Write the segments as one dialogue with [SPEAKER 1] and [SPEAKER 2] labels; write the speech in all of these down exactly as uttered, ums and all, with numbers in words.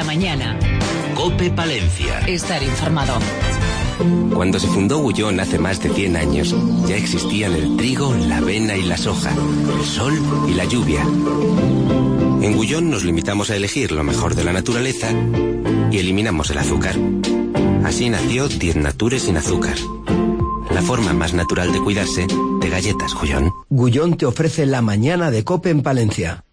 [SPEAKER 1] la mañana.
[SPEAKER 2] COPE Palencia.
[SPEAKER 1] Estar informado.
[SPEAKER 3] Cuando se fundó Gullón hace más de cien años, ya existían el trigo, la avena y la soja, el sol y la lluvia. En Gullón nos limitamos a elegir lo mejor de la naturaleza y eliminamos el azúcar. Así nació Diez Nature sin azúcar. La forma más natural de cuidarse de galletas Gullón.
[SPEAKER 4] Gullón te ofrece la mañana de COPE en Palencia.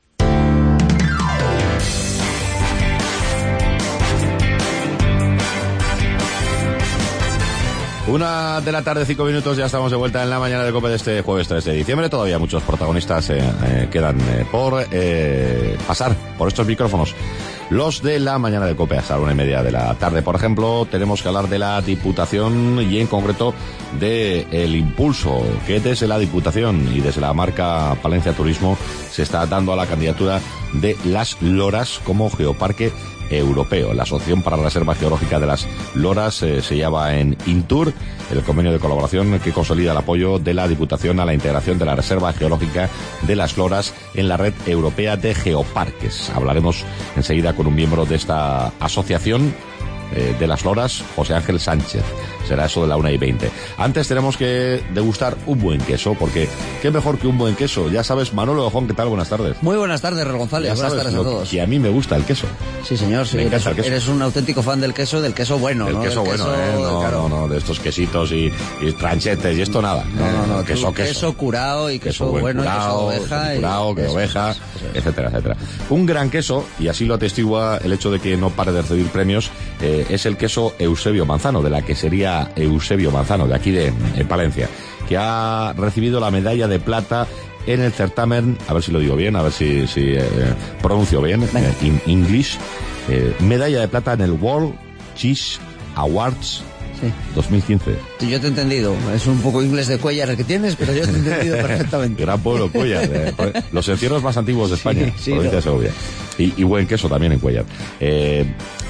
[SPEAKER 5] Una de la tarde, cinco minutos, ya estamos de vuelta en la mañana de COPE de este jueves tres de diciembre. Todavía muchos protagonistas eh, eh, quedan eh, por eh, pasar por estos micrófonos. Los de la mañana de COPE hasta la una y media de la tarde, por ejemplo, tenemos que hablar de la Diputación y en concreto de el impulso que desde la Diputación y desde la marca Palencia Turismo se está dando a la candidatura de Las Loras como geoparque europeo. La Asociación para la Reserva Geológica de las Loras eh, se llama en Intur, el convenio de colaboración que consolida el apoyo de la Diputación a la integración de la Reserva Geológica de las Loras en la red europea de geoparques. Hablaremos enseguida con un miembro de esta asociación eh, de las Loras, José Ángel Sánchez. Será eso de la una y veinte. Antes tenemos que degustar un buen queso, porque qué mejor que un buen queso. Ya sabes, Manolo Ojón, ¿qué tal? Buenas tardes.
[SPEAKER 6] Muy buenas tardes, Raúl González.
[SPEAKER 5] Ya
[SPEAKER 6] buenas
[SPEAKER 5] sabes
[SPEAKER 6] tardes a todos.
[SPEAKER 5] Y a mí me gusta el queso.
[SPEAKER 6] Sí, señor. Sí,
[SPEAKER 5] me
[SPEAKER 6] eres,
[SPEAKER 5] encanta el queso.
[SPEAKER 6] Eres un auténtico fan del queso, del queso bueno,
[SPEAKER 5] del
[SPEAKER 6] ¿no?
[SPEAKER 5] queso
[SPEAKER 6] del
[SPEAKER 5] bueno,
[SPEAKER 6] queso,
[SPEAKER 5] ¿eh? No,
[SPEAKER 6] claro.
[SPEAKER 5] no, no, de estos quesitos y, y tranchetes y esto nada.
[SPEAKER 6] No, no, no.
[SPEAKER 5] Queso,
[SPEAKER 6] tú,
[SPEAKER 5] queso.
[SPEAKER 6] queso curado y queso,
[SPEAKER 5] queso
[SPEAKER 6] bueno
[SPEAKER 5] curado,
[SPEAKER 6] y queso de oveja.
[SPEAKER 5] queso curado,
[SPEAKER 6] y...
[SPEAKER 5] que
[SPEAKER 6] eso,
[SPEAKER 5] oveja,
[SPEAKER 6] eso, eso.
[SPEAKER 5] etcétera, etcétera. Un gran queso, y así lo atestigua el hecho de que no pare de recibir premios, eh, es el queso Eusebio Manzano, de la quesería Eusebio Manzano, de aquí de en Palencia, que ha recibido la medalla de plata en el certamen, a ver si lo digo bien, a ver si, si eh, pronuncio bien, eh, in English, eh, medalla de plata en el World Cheese Awards
[SPEAKER 6] sí.
[SPEAKER 5] dos mil quince.
[SPEAKER 6] Yo te he entendido, es un poco inglés de Cuéllar el que tienes, pero yo te he entendido perfectamente.
[SPEAKER 5] Gran pueblo, Cuéllar, eh, los encierros más antiguos de España,
[SPEAKER 6] sí, sí,
[SPEAKER 5] provincia
[SPEAKER 6] no.
[SPEAKER 5] de Segovia. Y, y buen queso también en Cuéllar. Eh,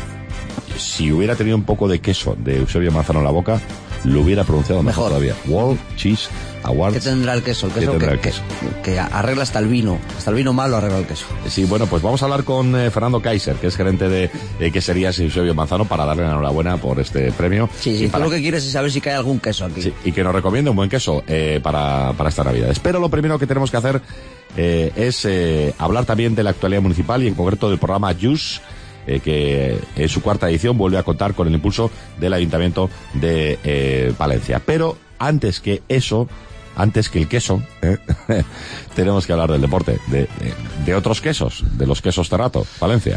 [SPEAKER 5] si hubiera tenido un poco de queso de Eusebio Manzano en la boca, lo hubiera pronunciado mejor, mejor todavía. World Cheese Awards.
[SPEAKER 6] ¿Qué tendrá el queso? El queso,
[SPEAKER 5] que,
[SPEAKER 6] el
[SPEAKER 5] queso?
[SPEAKER 6] Que, que arregla hasta el vino. Hasta el vino malo arregla el queso.
[SPEAKER 5] Sí, bueno, pues vamos a hablar con eh, Fernando Kaiser, que es gerente de eh, queserías Eusebio Manzano, para darle la enhorabuena por este premio.
[SPEAKER 6] Sí, sí,
[SPEAKER 5] para...
[SPEAKER 6] tú lo que quieres es saber si cae algún queso aquí.
[SPEAKER 5] Sí, y que nos recomiende un buen queso eh, para, para esta Navidad. Pero lo primero que tenemos que hacer eh, es eh, hablar también de la actualidad municipal y en concreto del programa Jus, Eh, que en su cuarta edición vuelve a contar con el impulso del Ayuntamiento de eh, Palencia. Pero antes que eso, antes que el queso, eh, tenemos que hablar del deporte, de, de, de otros quesos, de los quesos Terrato, Palencia.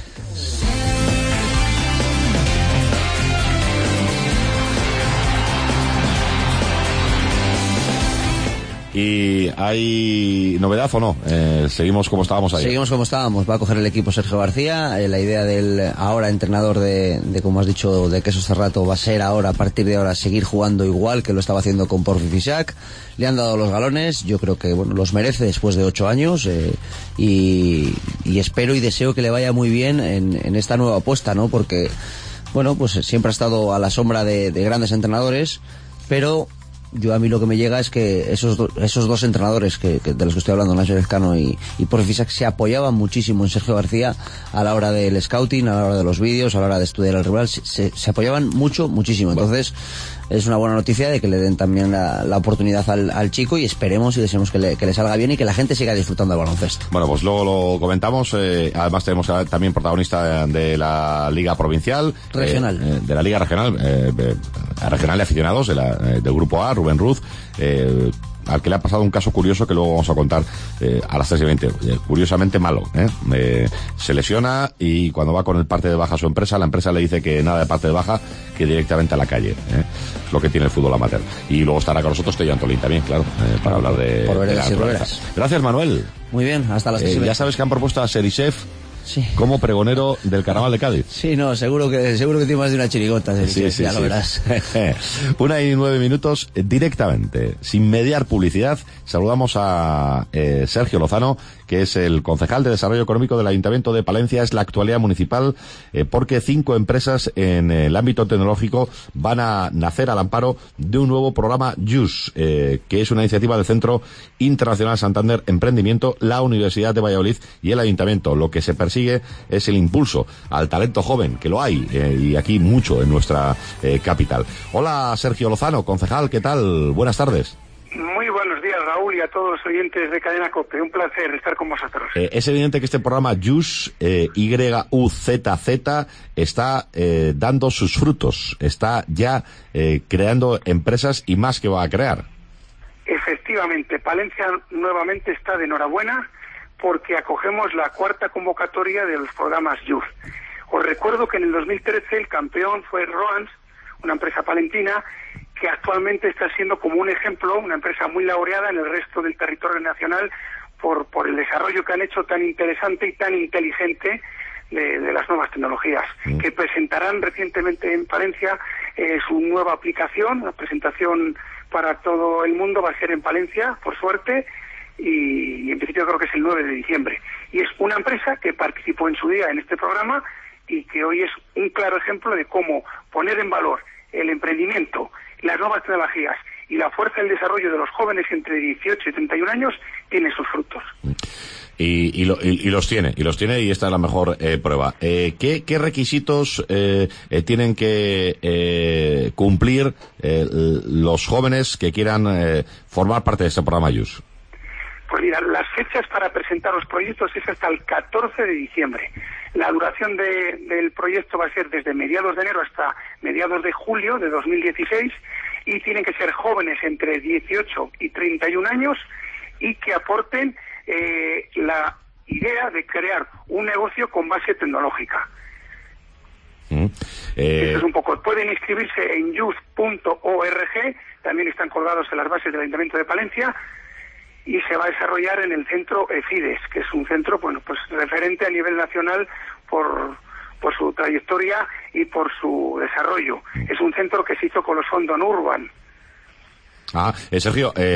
[SPEAKER 5] ¿Y hay novedad o no? Eh, ¿Seguimos como estábamos ayer?
[SPEAKER 6] Seguimos como estábamos. Va a coger el equipo Sergio García. Eh, la idea del ahora entrenador de, de, como has dicho, de Quesos Cerrato va a ser ahora, a partir de ahora, seguir jugando igual que lo estaba haciendo con Porfi Fisac. Le han dado los galones. Yo creo que, bueno, los merece después de ocho años. Eh, y, y espero y deseo que le vaya muy bien en, en esta nueva apuesta, ¿no? Porque, bueno, pues siempre ha estado a la sombra de, de grandes entrenadores, pero yo a mí lo que me llega es que esos do, esos dos entrenadores que, que de los que estoy hablando, Nacho Lezcano y, y Porfi Fisac, se apoyaban muchísimo en Sergio García a la hora del scouting, a la hora de los vídeos, a la hora de estudiar al rival. Se, se apoyaban mucho, muchísimo. Entonces es una buena noticia de que le den también la, la oportunidad al, al chico, y esperemos y deseemos que le, que le salga bien y que la gente siga disfrutando del baloncesto.
[SPEAKER 5] Bueno, pues luego lo comentamos. Eh, además tenemos también protagonista de la Liga Provincial,
[SPEAKER 6] regional,
[SPEAKER 5] eh, de la Liga Regional, eh, eh, regional de aficionados de la, eh, del Grupo A, Rubén Ruz, eh, al que le ha pasado un caso curioso que luego vamos a contar eh, a las tres y veinte. Eh, curiosamente malo, ¿eh? Eh, se lesiona y cuando va con el parte de baja a su empresa, la empresa le dice que nada de parte de baja, que directamente a la calle. ¿eh? Es lo que tiene el fútbol amateur. Y luego estará con nosotros Tello Antolín también, claro, eh, para hablar de,
[SPEAKER 6] Por
[SPEAKER 5] de la naturaleza. Gracias, Manuel.
[SPEAKER 6] Muy bien, hasta las tres y
[SPEAKER 5] eh,
[SPEAKER 6] veinte.
[SPEAKER 5] Ya sabes que han propuesto a Serichef
[SPEAKER 6] sí.
[SPEAKER 5] como pregonero del Carnaval de Cádiz.
[SPEAKER 6] Sí, no, seguro que seguro que tiene más de una chirigota.
[SPEAKER 5] Sí, sí,
[SPEAKER 6] ya
[SPEAKER 5] sí.
[SPEAKER 6] lo verás.
[SPEAKER 5] Una y nueve minutos, directamente, sin mediar publicidad, saludamos a eh, Sergio Lozano, que es el concejal de Desarrollo Económico del Ayuntamiento de Palencia. Es la actualidad municipal, eh, porque cinco empresas en el ámbito tecnológico van a nacer al amparo de un nuevo programa Jus, eh, que es una iniciativa del Centro Internacional Santander Emprendimiento, la Universidad de Valladolid y el Ayuntamiento. Lo que se persigue persigue es el impulso al talento joven, que lo hay, eh, y aquí mucho en nuestra eh, capital. Hola, Sergio Lozano, concejal, ¿qué tal? Buenas tardes.
[SPEAKER 1] Muy buenos días, Raúl, y a todos los oyentes de Cadena COPE. Un placer estar con vosotros.
[SPEAKER 5] Eh, es evidente que este programa Yuz, eh, Y U Z Z, está eh, dando sus frutos. Está ya eh, creando empresas y más que va a crear.
[SPEAKER 1] Efectivamente, Palencia nuevamente está de enhorabuena porque acogemos la cuarta convocatoria de los programas Yuz. Os recuerdo que en el dos mil trece el campeón fue Roans, una empresa palentina, que actualmente está siendo como un ejemplo, una empresa muy laureada en el resto del territorio nacional por, por el desarrollo que han hecho tan interesante y tan inteligente de, de las nuevas tecnologías, mm. que presentarán recientemente en Palencia eh, su nueva aplicación, la presentación para todo el mundo va a ser en Palencia, por suerte, y, y en principio creo que es el nueve de diciembre. Y es una empresa que participó en su día en este programa y que hoy es un claro ejemplo de cómo poner en valor el emprendimiento, las nuevas tecnologías y la fuerza del desarrollo de los jóvenes entre dieciocho y treinta y un años tiene sus frutos.
[SPEAKER 5] Y, y, lo, y, y los tiene, y los tiene, y esta es la mejor eh, prueba. Eh, ¿qué, ¿Qué requisitos eh, eh, tienen que eh, cumplir eh, los jóvenes que quieran eh, formar parte de este programa Yuz?
[SPEAKER 1] Pues mira, las fechas para presentar los proyectos es hasta el catorce de diciembre. La duración de, del proyecto va a ser desde mediados de enero hasta mediados de julio de dos mil dieciséis y tienen que ser jóvenes entre dieciocho y treinta y un años y que aporten eh, la idea de crear un negocio con base tecnológica.
[SPEAKER 5] Mm, eh...
[SPEAKER 1] Eso es un poco. Pueden inscribirse en yuz punto org, también están colgados en las bases del Ayuntamiento de Palencia, y se va a desarrollar en el centro EFIDES, que es un centro, bueno, pues referente a nivel nacional por, por su trayectoria y por su desarrollo. Es un centro que se hizo con los fondos Urban.
[SPEAKER 5] Ah, eh, Sergio, eh,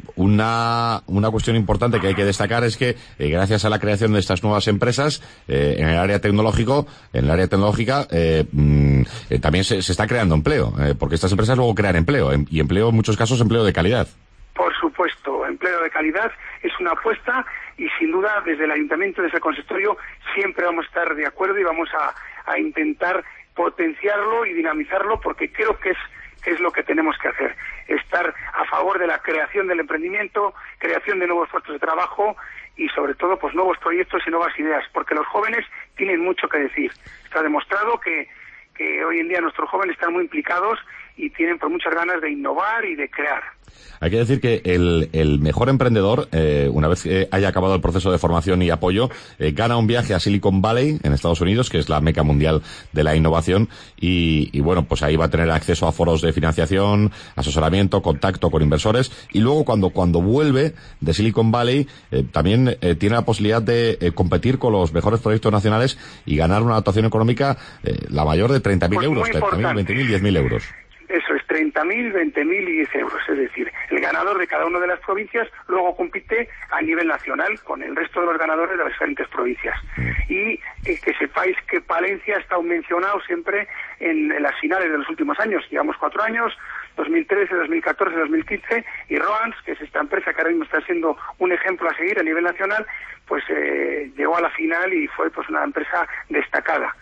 [SPEAKER 5] una, una cuestión importante que hay que destacar es que eh, gracias a la creación de estas nuevas empresas eh, en el área tecnológico, en el área tecnológica eh, mm, eh, también se, se está creando empleo, eh, porque estas empresas luego crean empleo em, y empleo en muchos casos empleo de calidad.
[SPEAKER 1] Por supuesto, empleo de calidad es una apuesta y sin duda desde el Ayuntamiento, desde el Consistorio, siempre vamos a estar de acuerdo y vamos a, a intentar potenciarlo y dinamizarlo porque creo que es, que es lo que tenemos que hacer. Estar a favor de la creación del emprendimiento, creación de nuevos puestos de trabajo y sobre todo pues nuevos proyectos y nuevas ideas, porque los jóvenes tienen mucho que decir. Está demostrado que, que hoy en día nuestros jóvenes están muy implicados y tienen por muchas ganas de innovar y de crear.
[SPEAKER 5] Hay que decir que el, el mejor emprendedor, eh, una vez que haya acabado el proceso de formación y apoyo, eh, gana un viaje a Silicon Valley, en Estados Unidos, que es la meca mundial de la innovación, y, y bueno, pues ahí va a tener acceso a foros de financiación, asesoramiento, contacto con inversores, y luego cuando, cuando vuelve de Silicon Valley, eh, también eh, tiene la posibilidad de eh, competir con los mejores proyectos nacionales y ganar una dotación económica, eh, la mayor de treinta mil
[SPEAKER 1] pues
[SPEAKER 5] euros, treinta mil, veinte mil, diez mil euros.
[SPEAKER 1] Eso es treinta mil, veinte mil y diez euros. Es decir, el ganador de cada una de las provincias luego compite a nivel nacional con el resto de los ganadores de las diferentes provincias. Y eh, que sepáis que Palencia ha estado mencionado siempre en, en las finales de los últimos años. Llevamos cuatro años, dos mil trece, dos mil catorce, dos mil quince, y Roans, que es esta empresa que ahora mismo está siendo un ejemplo a seguir a nivel nacional, pues eh, llegó a la final y fue pues una empresa destacada.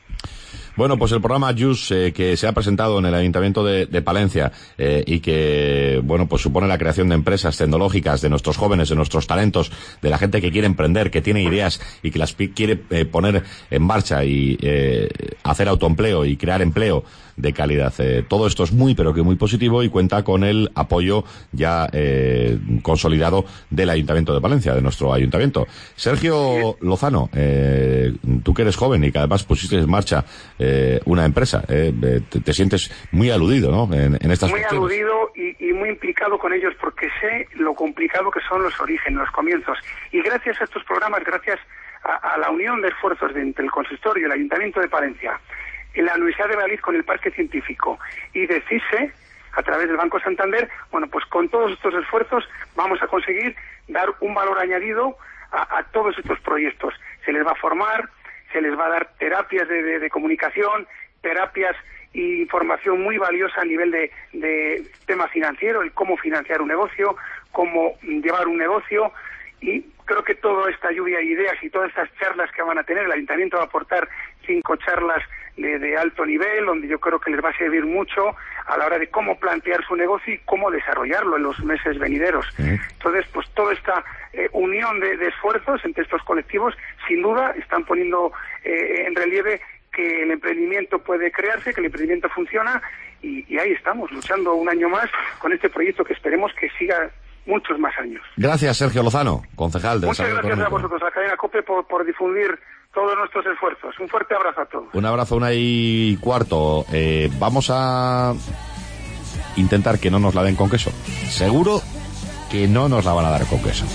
[SPEAKER 5] Bueno, pues el programa Yuz, eh, que se ha presentado en el Ayuntamiento de, de Palencia eh, y que, bueno, pues supone la creación de empresas tecnológicas, de nuestros jóvenes, de nuestros talentos, de la gente que quiere emprender, que tiene ideas y que las quiere eh, poner en marcha y eh, hacer autoempleo y crear empleo de calidad. Eh, todo esto es muy, pero que muy positivo y cuenta con el apoyo ya eh, consolidado del Ayuntamiento de Palencia, de nuestro Ayuntamiento. Sergio Lozano, eh, tú que eres joven y que además pusiste en marcha eh, una empresa, eh, te, te sientes muy aludido, ¿no?, en, en estas
[SPEAKER 1] Muy
[SPEAKER 5] cuestiones.
[SPEAKER 1] aludido y, y muy implicado con ellos porque sé lo complicado que son los orígenes, los comienzos. Y gracias a estos programas, gracias a, a la unión de esfuerzos de, entre el Consistorio y el Ayuntamiento de Palencia, en la Universidad de Valladolid con el Parque Científico y de CISE, a través del Banco Santander, bueno, pues con todos estos esfuerzos vamos a conseguir dar un valor añadido a, a todos estos proyectos. Se les va a formar, se les va a dar terapias de, de, de comunicación, terapias e información muy valiosa a nivel de, de tema financiero, el cómo financiar un negocio, cómo llevar un negocio y creo que toda esta lluvia de ideas y todas estas charlas que van a tener, el Ayuntamiento va a aportar cinco charlas de, de alto nivel, donde yo creo que les va a servir mucho a la hora de cómo plantear su negocio y cómo desarrollarlo en los meses venideros. Sí. Entonces, pues toda esta eh, unión de, de esfuerzos entre estos colectivos, sin duda, están poniendo eh, en relieve que el emprendimiento puede crearse, que el emprendimiento funciona, y, y ahí estamos, luchando un año más con este proyecto que esperemos que siga muchos más años.
[SPEAKER 5] Gracias, Sergio Lozano, concejal de
[SPEAKER 1] Muchas
[SPEAKER 5] Desarrollo
[SPEAKER 1] gracias
[SPEAKER 5] Económico.
[SPEAKER 1] a vosotros, a Cadena COPE, por, por difundir todos nuestros esfuerzos. Un fuerte abrazo a todos.
[SPEAKER 5] Un abrazo, una y cuarto. Eh, vamos a intentar que no nos la den con queso. Seguro que no nos la van a dar con queso.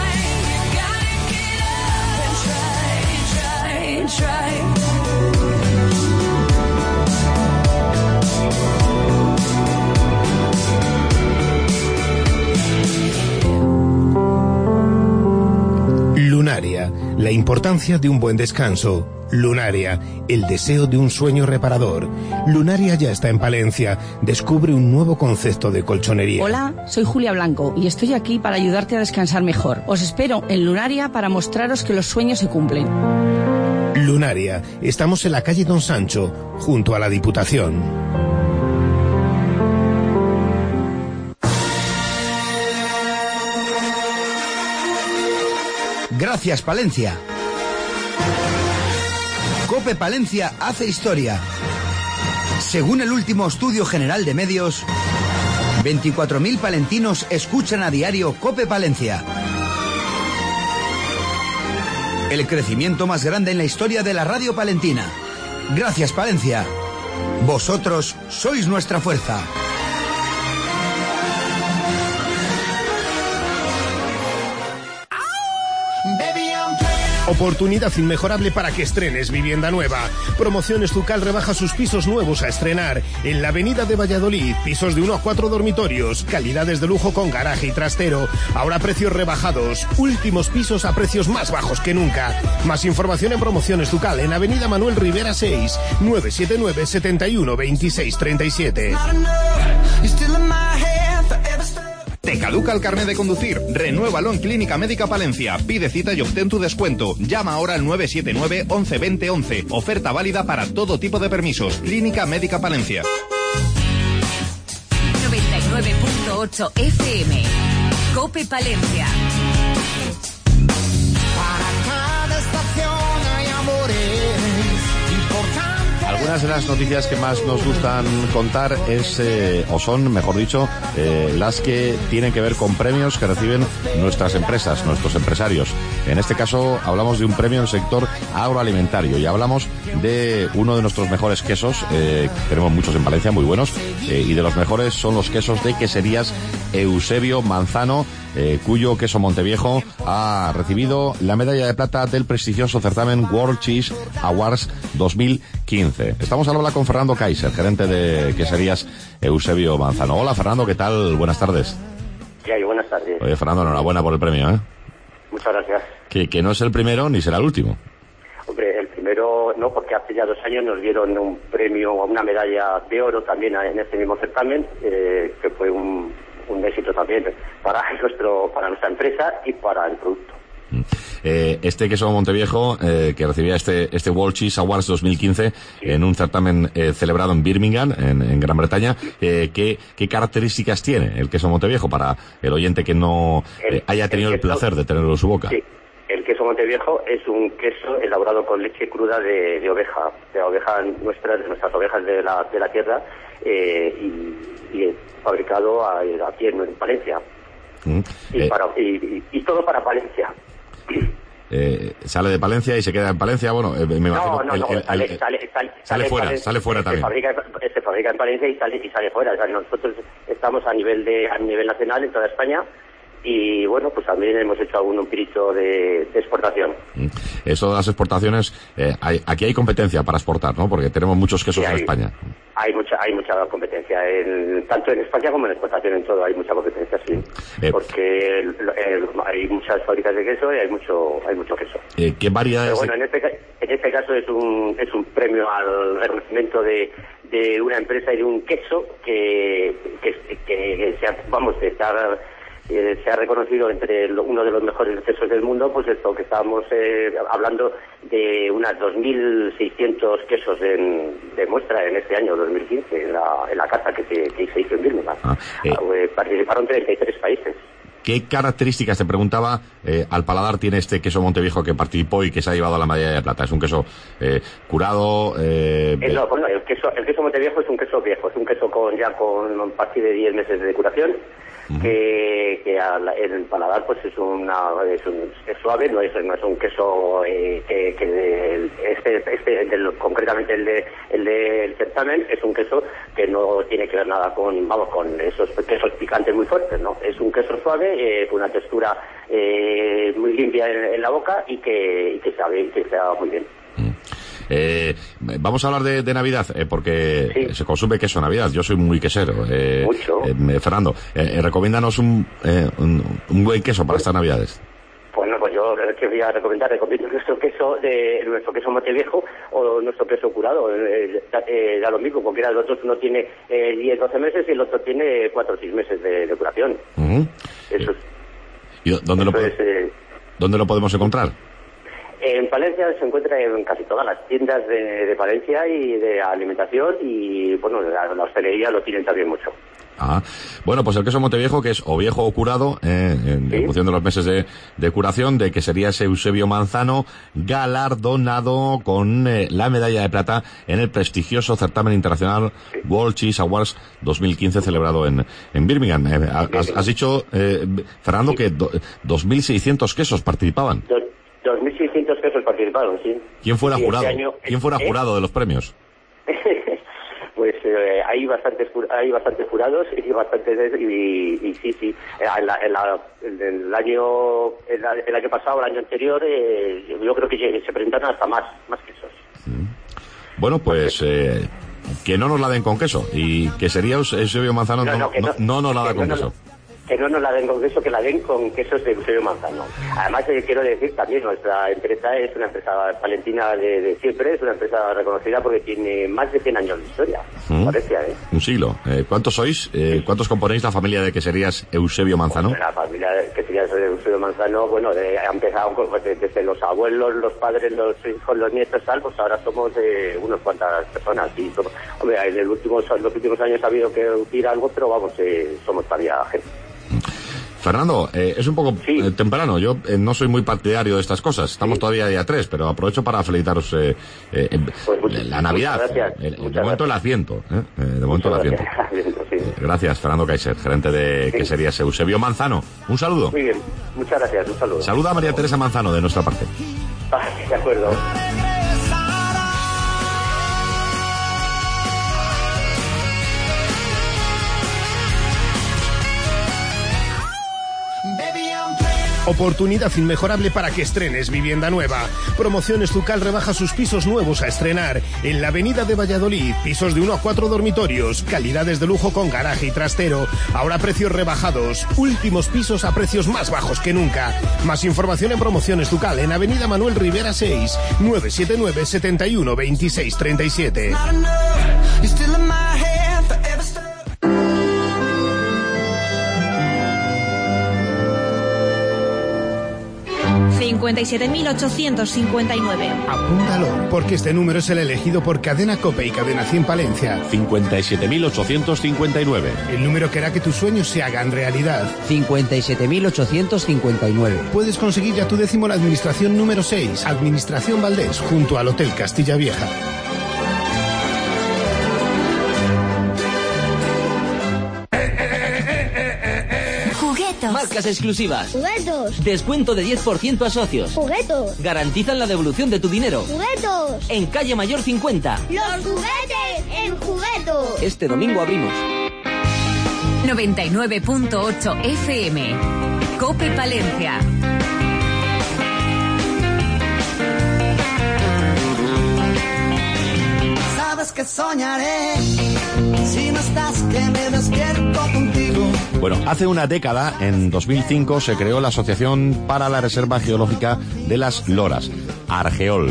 [SPEAKER 7] Lunaria, la importancia de un buen descanso. Lunaria, el deseo de un sueño reparador. Lunaria ya está en Palencia. Descubre un nuevo concepto de colchonería.
[SPEAKER 8] Hola, soy Julia Blanco y estoy aquí para ayudarte a descansar mejor. Os espero en Lunaria para mostraros que los sueños se cumplen.
[SPEAKER 7] Lunaria, estamos en la calle Don Sancho, junto a la Diputación.
[SPEAKER 4] Gracias, Palencia. COPE Palencia hace historia. Según el último estudio general de medios, veinticuatro mil palentinos escuchan a diario COPE Palencia. El crecimiento más grande en la historia de la radio palentina. Gracias, Palencia. Vosotros sois nuestra fuerza.
[SPEAKER 7] Oportunidad inmejorable para que estrenes vivienda nueva. Promociones Zucal rebaja sus pisos nuevos a estrenar en la avenida de Valladolid. Pisos de uno a cuatro dormitorios, calidades de lujo con garaje y trastero. Ahora precios rebajados. Últimos pisos a precios más bajos que nunca. Más información en Promociones Zucal en avenida Manuel Rivera seis, nueve siete nueve, setenta y uno, veintiséis, treinta y siete.
[SPEAKER 9] ¿Te caduca el carnet de conducir? Renuévalo en Clínica Médica Palencia. Pide cita y obtén tu descuento. Llama ahora al nueve siete nueve, once, veinte, once. Oferta válida para todo tipo de permisos. Clínica Médica Palencia.
[SPEAKER 10] noventa y nueve punto ocho F M. COPE Palencia.
[SPEAKER 11] Para cada estación hay amores importantes.
[SPEAKER 5] Algunas de las noticias que más nos gustan contar es, eh, o son, mejor dicho, eh, las que tienen que ver con premios que reciben nuestras empresas, nuestros empresarios. En este caso hablamos de un premio en el sector agroalimentario y hablamos de uno de nuestros mejores quesos. Eh, tenemos muchos en Palencia, muy buenos, eh, y de los mejores son los quesos de Queserías Eusebio Manzano, eh, cuyo queso Monteviejo ha recibido la medalla de plata del prestigioso certamen World Cheese Awards dos mil quince. Estamos al habla con Fernando Kaiser, gerente de Queserías Eusebio Manzano. Hola, Fernando, ¿qué tal? Buenas tardes.
[SPEAKER 12] Sí, buenas tardes.
[SPEAKER 5] Oye, Fernando, enhorabuena por el premio, ¿eh?
[SPEAKER 12] Muchas gracias.
[SPEAKER 5] Que, que no es el primero ni será el último.
[SPEAKER 12] Hombre, el primero no, porque hace ya dos años nos dieron un premio, una medalla de oro también en este mismo certamen, eh, que fue un, un éxito también para nuestro, para nuestra empresa y para el producto.
[SPEAKER 5] Eh, este queso Monteviejo, eh, que recibía este este World Cheese Awards dos mil quince, sí, en un certamen eh, celebrado en Birmingham, en, en Gran Bretaña, eh, ¿qué, ¿qué características tiene el queso Monteviejo para el oyente que no eh, haya tenido el, queso, el placer de tenerlo en su boca?
[SPEAKER 12] Sí. El queso Monteviejo es un queso elaborado con leche cruda de, de oveja, de oveja nuestras, de nuestras ovejas de la, de la tierra, eh, y, y fabricado a, aquí en, en Palencia. Mm, y, eh, para, y, y, y todo para Palencia.
[SPEAKER 5] Eh, sale de Palencia y se queda en Palencia, bueno, eh, me imagino...
[SPEAKER 12] No, no, no,
[SPEAKER 5] el, el,
[SPEAKER 12] sale,
[SPEAKER 5] el,
[SPEAKER 12] sale, sale,
[SPEAKER 5] sale fuera,
[SPEAKER 12] sale,
[SPEAKER 5] sale fuera
[SPEAKER 12] se
[SPEAKER 5] también.
[SPEAKER 12] Fabrica, se fabrica en Palencia y sale, y sale fuera. O sea, nosotros estamos a nivel de a nivel nacional en toda España. Y bueno, pues también hemos hecho algún pirito de, de exportación.
[SPEAKER 5] Eso de las exportaciones, eh, hay, aquí hay competencia para exportar, ¿no? Porque tenemos muchos quesos sí, hay, en España.
[SPEAKER 12] Hay mucha hay mucha competencia, en, tanto en España como en exportación, en todo hay mucha competencia, sí. Eh, Porque el, el, hay muchas fábricas de queso y hay mucho hay mucho queso.
[SPEAKER 5] Eh, ¿Qué variedades?
[SPEAKER 12] Pero bueno, en este, en este caso es un es un premio al reconocimiento de de una empresa y de un queso que que, que, que se, vamos, está eh, se ha reconocido entre lo, uno de los mejores quesos del mundo, pues esto que estábamos eh, hablando de unas dos mil seiscientos quesos en, de muestra en este año dos mil quince, en la, en la cata que se, que se hizo en Birmingham. Ah, eh. eh, participaron treinta y tres países.
[SPEAKER 5] ¿Qué características, te preguntaba, eh, al paladar tiene este queso Monteviejo que participó y que se ha llevado a la medalla de plata? ¿Es un queso eh, curado? Eh,
[SPEAKER 12] eh, no, bueno, el queso, el queso Monteviejo es un queso viejo, es un queso con ya con a partir de diez meses de curación, uh-huh. que, que al, en el paladar pues es una es, un, es suave, no es, no es un queso eh, que, que de, este, este del, concretamente el de el del certamen es un queso que no tiene que ver nada con, vamos, con esos quesos picantes muy fuertes, ¿no? Es un queso suave, eh, con una textura eh, muy limpia en, en la boca y que, y que sabe y que está muy bien.
[SPEAKER 5] Mm. Eh, vamos a hablar de, de Navidad, eh, porque sí. se consume queso en Navidad. Yo soy muy quesero. Eh,
[SPEAKER 12] Mucho.
[SPEAKER 5] Eh, Fernando, eh, recomiéndanos un, eh, un, un buen queso para estas Navidades.
[SPEAKER 12] Bueno, pues yo que voy a recomendar, recomiendo nuestro queso de nuestro queso Monteviejo o nuestro queso curado. Eh, eh, da lo mismo, porque el otro uno tiene eh, diez, doce meses y el otro tiene cuatro o seis meses de, de curación.
[SPEAKER 5] Uh-huh.
[SPEAKER 12] Eso es.
[SPEAKER 5] ¿Y dónde,
[SPEAKER 12] eso
[SPEAKER 5] lo,
[SPEAKER 12] es, eh,
[SPEAKER 5] ¿dónde lo podemos encontrar?
[SPEAKER 12] En Palencia se encuentra en casi todas las tiendas de, de Palencia y de alimentación, y bueno, la, la hostelería lo tienen también mucho.
[SPEAKER 5] Ah, bueno, pues el queso Monteviejo, que es o viejo o curado, eh, en, ¿sí? en función de los meses de, de curación, de que sería ese Eusebio Manzano, galardonado con eh, la medalla de plata en el prestigioso certamen internacional sí. World Cheese Awards dos mil quince, celebrado en, en Birmingham. Eh, has, has dicho, eh, Fernando, sí. que do, dos mil seiscientos quesos participaban.
[SPEAKER 12] Do, dos mil seiscientos quesos participaron, sí.
[SPEAKER 5] ¿Quién fuera
[SPEAKER 12] y
[SPEAKER 5] jurado?
[SPEAKER 12] Este año,
[SPEAKER 5] ¿Quién fuera
[SPEAKER 12] eh,
[SPEAKER 5] jurado de los premios?
[SPEAKER 12] Pues eh, hay bastantes hay bastantes jurados y bastantes y, y, y sí sí en, la, en, la, en el año el, el año pasado, el año anterior, eh, yo creo que se presentaron hasta más más quesos.
[SPEAKER 5] Bueno, pues eh, que no nos la den con queso, y que sería Eusebio Manzano no, no, no, no, no nos la da con
[SPEAKER 12] no,
[SPEAKER 5] queso.
[SPEAKER 12] No. Que no nos la den con queso, que la den con quesos de Eusebio Manzano. Además, eh, quiero decir también, nuestra empresa es una empresa palentina de, de siempre, es una empresa reconocida porque tiene más de cien años de historia. ¿Mm? Parecía, ¿eh?
[SPEAKER 5] Un siglo. Eh, ¿Cuántos sois? Eh, ¿Cuántos componéis la familia de queserías Eusebio Manzano?
[SPEAKER 12] Pues la familia de queserías de Eusebio Manzano, bueno, de, ha empezado pues, desde los abuelos, los padres, los hijos, los nietos, tal, pues ahora somos eh, unas cuantas personas. Y somos, hombre, en el último, los últimos años ha habido que reducir algo, pero vamos, eh, somos todavía gente.
[SPEAKER 5] Fernando, eh, es un poco
[SPEAKER 12] sí.
[SPEAKER 5] eh, temprano, yo eh, no soy muy partidario de estas cosas, estamos sí. todavía día tres, pero aprovecho para felicitaros eh, eh,
[SPEAKER 12] pues muchas,
[SPEAKER 5] la Navidad,
[SPEAKER 12] eh,
[SPEAKER 5] de momento el Adviento, eh, de momento el Adviento.
[SPEAKER 12] Sí.
[SPEAKER 5] Eh, gracias, Fernando Kaiser, gerente de sí. queserías Eusebio Manzano, un saludo.
[SPEAKER 12] Muy bien, muchas gracias, un saludo.
[SPEAKER 5] Saluda a María Teresa Manzano de nuestra parte.
[SPEAKER 12] Ah, de acuerdo.
[SPEAKER 7] Oportunidad inmejorable para que estrenes vivienda nueva. Promociones Zucal rebaja sus pisos nuevos a estrenar en la avenida de Valladolid. Pisos de uno a cuatro dormitorios, calidades de lujo con garaje y trastero. Ahora precios rebajados. Últimos pisos a precios más bajos que nunca. Más información en Promociones Zucal en avenida Manuel Rivera seis, nueve siete nueve, setenta y uno, veintiséis, treinta y siete.
[SPEAKER 13] cincuenta y siete mil ochocientos cincuenta y nueve.
[SPEAKER 7] Apúntalo, porque este número es el elegido por Cadena COPE y Cadena cien Palencia.
[SPEAKER 5] cincuenta y siete mil ochocientos cincuenta y nueve.
[SPEAKER 7] El número que hará que tus sueños se hagan realidad.
[SPEAKER 6] cincuenta y siete mil ochocientos cincuenta y nueve.
[SPEAKER 7] Puedes conseguir ya tu décimo en la Administración número seis, Administración Valdés, junto al Hotel Castilla Vieja.
[SPEAKER 14] Marcas exclusivas.
[SPEAKER 15] Juguetos.
[SPEAKER 14] Descuento de diez por ciento a socios.
[SPEAKER 15] Juguetos.
[SPEAKER 14] Garantizan la devolución de tu dinero.
[SPEAKER 15] Juguetos.
[SPEAKER 14] En Calle Mayor cincuenta.
[SPEAKER 15] Los juguetes en Juguetos.
[SPEAKER 14] Este domingo abrimos.
[SPEAKER 10] noventa y nueve punto ocho F M. COPE Palencia.
[SPEAKER 11] Sabes que soñaré. Si no estás, que me despierto contigo.
[SPEAKER 5] Bueno, hace una década, en dos mil cinco, se creó la Asociación para la Reserva Geológica de las Loras, Argeol.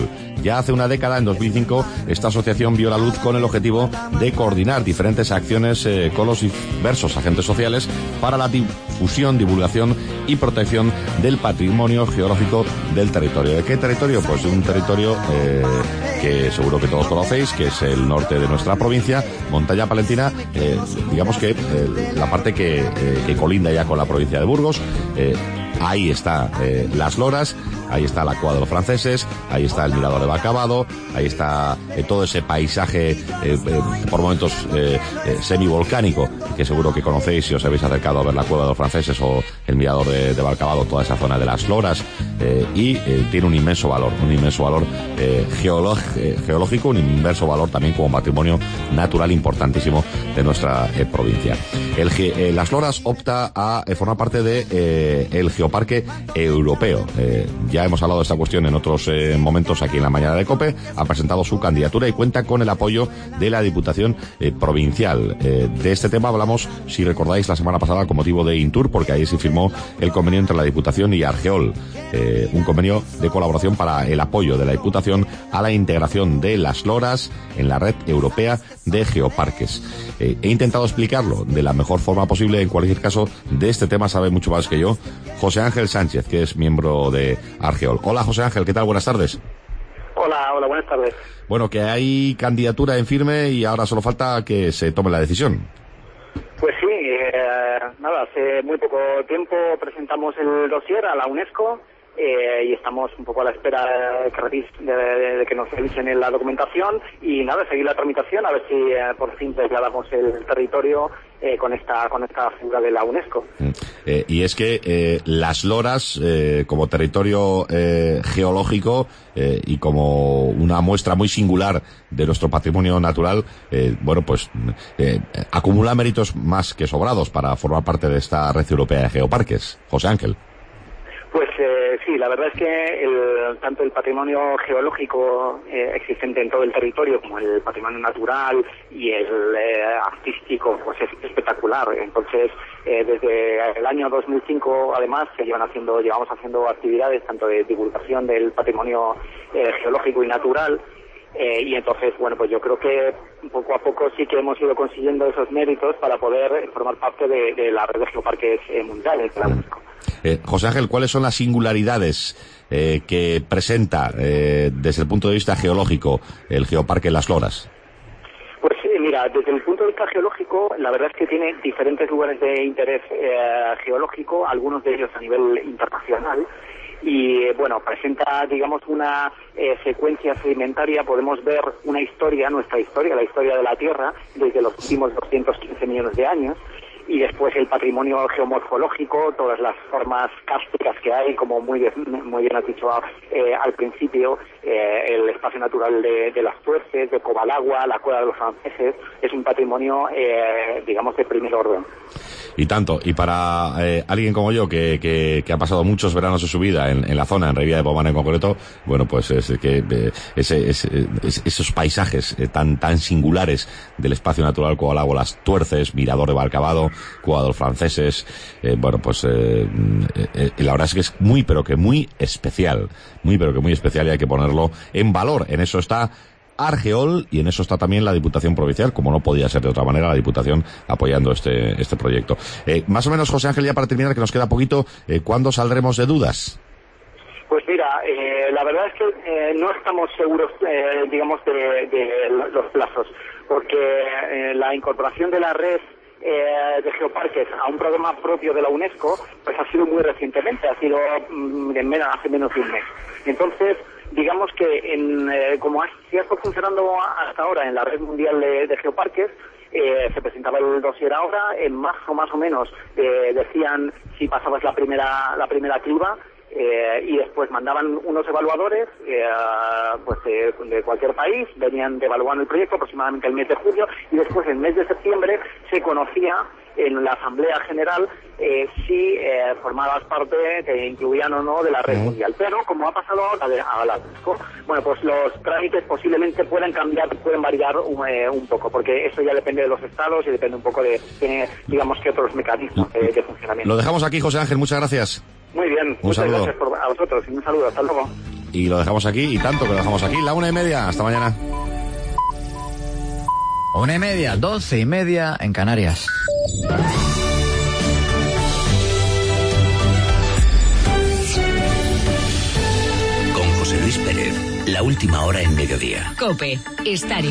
[SPEAKER 5] Ya hace una década, en dos mil cinco, esta asociación vio la luz con el objetivo de coordinar diferentes acciones eh, con los diversos agentes sociales para la difusión, divulgación y protección del patrimonio geológico del territorio. ¿De qué territorio? Pues de un territorio eh, que seguro que todos conocéis, que es el norte de nuestra provincia, Montalla Palentina, eh, digamos que eh, la parte que, eh, que colinda ya con la provincia de Burgos. eh, Ahí está eh, Las Loras, ahí está la Cueva de los Franceses, ahí está el Mirador de Valcavado, ahí está eh, todo ese paisaje eh, eh, por momentos eh, eh, semivolcánico, que seguro que conocéis si os habéis acercado a ver la Cueva de los Franceses o el Mirador de, de Valcavado, toda esa zona de Las Loras, eh, y eh, tiene un inmenso valor, un inmenso valor eh, geolog, eh, geológico, un inmenso valor también como patrimonio natural importantísimo de nuestra eh, provincia. El, eh, Las Loras opta a eh, formar parte de eh, el Geoparque Europeo. Eh, ya hemos hablado de esta cuestión en otros eh, momentos aquí en la mañana de COPE. Ha presentado su candidatura y cuenta con el apoyo de la Diputación eh, Provincial. Eh, de este tema hablamos, si recordáis, la semana pasada con motivo de Intur, porque ahí se firmó el convenio entre la Diputación y Argeol. Eh, un convenio de colaboración para el apoyo de la Diputación a la integración de Las Loras en la red europea de geoparques. Eh, he intentado explicarlo de la mejor forma posible. En cualquier caso, de este tema sabe mucho más que yo José Ángel Sánchez, que es miembro de Argeol. Hola, José Ángel, ¿qué tal? Buenas tardes.
[SPEAKER 16] Hola, hola, buenas tardes.
[SPEAKER 5] Bueno, que hay candidatura en firme y ahora solo falta que se tome la decisión.
[SPEAKER 16] Pues sí, eh, nada, hace muy poco tiempo presentamos el dossier a la UNESCO eh, y estamos un poco a la espera de, de, de que nos revisen la documentación y nada, seguir la tramitación a ver si eh, por fin trasladamos el territorio eh, con esta con esta figura de la UNESCO.
[SPEAKER 5] Eh, y es que eh, Las Loras, eh, como territorio eh, geológico eh, y como una muestra muy singular de nuestro patrimonio natural, eh, bueno, pues eh, acumula méritos más que sobrados para formar parte de esta red europea de geoparques. José Ángel.
[SPEAKER 16] Pues eh, sí, la verdad es que el, tanto el patrimonio geológico eh, existente en todo el territorio como el patrimonio natural y el eh, artístico pues es espectacular. Entonces, eh, desde el año dos mil cinco, además, se llevan haciendo, llevamos haciendo actividades tanto de divulgación del patrimonio eh, geológico y natural. Eh, y entonces, bueno, pues yo creo que poco a poco sí que hemos ido consiguiendo esos méritos para poder formar parte de, de la red de geoparques eh, mundiales de la UNESCO.
[SPEAKER 5] Eh, José Ángel, ¿cuáles son las singularidades eh, que presenta eh, desde el punto de vista geológico el Geoparque Las Loras?
[SPEAKER 16] Pues eh, mira, desde el punto de vista geológico, la verdad es que tiene diferentes lugares de interés eh, geológico, algunos de ellos a nivel internacional. Y bueno, presenta, digamos, una eh, secuencia sedimentaria. Podemos ver una historia, nuestra historia, la historia de la Tierra, desde los últimos doscientos quince millones de años, y después el patrimonio geomorfológico, todas las formas kársticas que hay, como muy bien, muy bien has dicho eh, al principio, eh, el espacio natural de, de las Tuerces, de Cobalagua, la Cueva de los Franceses, es un patrimonio, eh, digamos, de primer orden.
[SPEAKER 5] Y tanto, y para eh, alguien como yo que, que, que ha pasado muchos veranos de su vida en, en la zona, en Ribilla de Pomar en concreto, bueno, pues es que eh, ese, ese, esos paisajes eh, tan tan singulares del espacio natural Cobalagua, las Tuerces, Mirador de Valcavado, Cueva de los Franceses, eh, bueno, pues eh, eh, la verdad es que es muy, pero que muy especial, muy, pero que muy especial y hay que ponerlo en valor. En eso está Argeol y en eso está también la Diputación Provincial, como no podía ser de otra manera, la Diputación apoyando este este proyecto. Eh, más o menos, José Ángel, ya para terminar, que nos queda poquito, eh, ¿cuándo saldremos de dudas?
[SPEAKER 16] Pues mira, eh, la verdad es que eh, no estamos seguros, eh, digamos, de, de los plazos, porque eh, la incorporación de la red eh, de geoparques a un programa propio de la UNESCO pues ha sido muy recientemente, ha sido mm, en menos, hace menos de un mes. Entonces, digamos que en, eh, como ha, si ha estado funcionando hasta ahora en la red mundial de, de geoparques, eh, se presentaba el dossier ahora, en marzo más o menos eh, decían si pasabas la primera la primera criba, eh, y después mandaban unos evaluadores eh, pues de, de cualquier país, venían de evaluar el proyecto aproximadamente el mes de julio, y después el mes de septiembre se conocía en la Asamblea General eh, si eh, formabas parte, te incluían o no de la red mundial. Pero como ha pasado ahora de, a la UNESCO, bueno, pues los trámites posiblemente pueden cambiar, pueden variar un, eh, un poco, porque eso ya depende de los estados y depende un poco de, de digamos, que otros mecanismos de, de funcionamiento.
[SPEAKER 5] Lo dejamos aquí, José Ángel, muchas gracias.
[SPEAKER 16] Muy bien,
[SPEAKER 5] un
[SPEAKER 16] muchas
[SPEAKER 5] saludo.
[SPEAKER 16] Gracias por, a vosotros y un saludo, hasta luego.
[SPEAKER 5] y lo dejamos aquí, y tanto que lo dejamos aquí. La una y media, hasta mañana.
[SPEAKER 17] Una y media, doce y media en Canarias.
[SPEAKER 2] Con José Luis Pérez, la última hora en mediodía.
[SPEAKER 10] COPE, estar